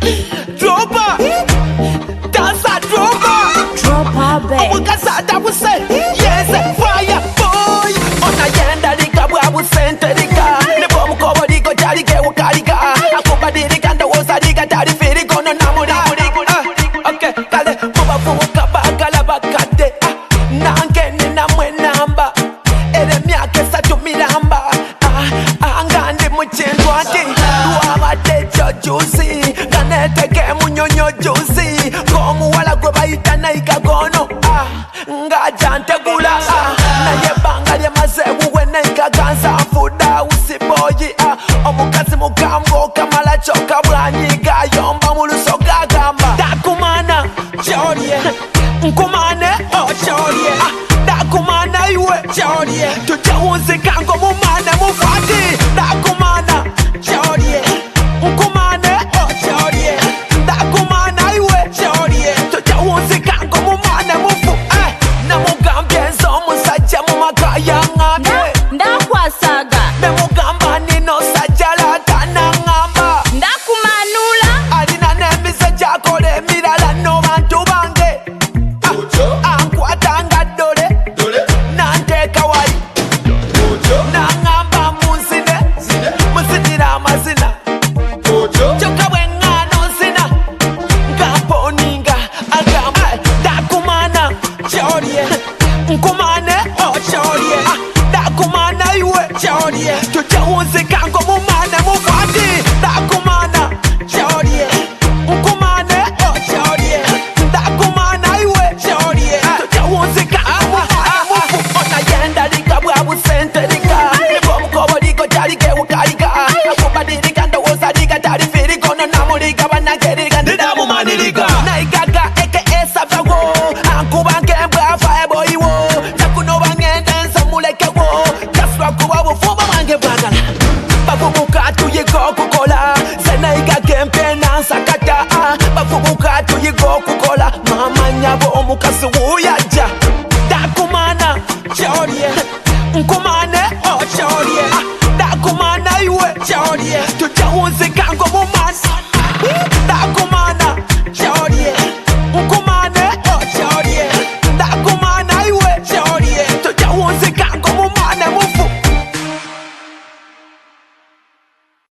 Dropper, dancer dropper. Dropper babe. Omukasada wuse, yes, fire boy. Ona yenda lika bwabu sente lika. Nebo mukobo liko jali ke ukalika. Akuba dirika ndawosa lika tari firi kono namuri. Okay, kale muba fuka bagala bakade. Nange nina mwenamba. Ere myake satu milamba. Angandi muchindwati. Luabate jojusi. Kanete ke munyonyo jusi. Komu wala gwe bayitana ikagono. Nga jante gula. Na yebanga lye mazebu wene ikaganza fuda usiboyi. Omukazi mugambo kamala choka bwanyiga yomba muluso gagamba. Dakumana chorie. Nkumane oh chorie. Dakumana iwe chorie. Tujawuzi kango mumane mufati. Dakumana chorie. Nkumane oh chorie. Dakumana iwe chorie. Tujawuzi kango mumane mufu. Na mugambye nzo musajja mumakaya ngamye. Ndakwasaga. Ne mugamba nino sajjala tanangamba. Ndakumanula. Alina n'emise gy'akola emirala no bantu bange. Ankwata dole. Nanteeka wali. Nangamba munzine. Muzinira amazina. Kyokka bwe ŋŋaano nzina. Ngamponinga agamba. Dakumana kyolye. Nkumane oh kyolye. Dakumana iwe kyolye. Tujawunzika ngo mumane mufati. Dakumana kyolye. Nkumane oh kyolye. Dakumana iwe kyolye. Tujawunzika ngo mumane mufu. Ona yenda lika bwabu sente lika. Nebo mukobo liko jali ke ukalika. Akuba dirika ndawosa lika tari firi kono namulika banake lika ndida mumanilika. Naigaga eke esavago. Ankuba nkembwa fire iwo. Takuno bangende nsamuleke wo. Kaswa kuba bufuba mwange bwagala. Bavubuka tuyigo kukola. Senaiga kempe nansakata. Bavubuka tuyigo kukola. Mama nyabo omukasi wuyaja.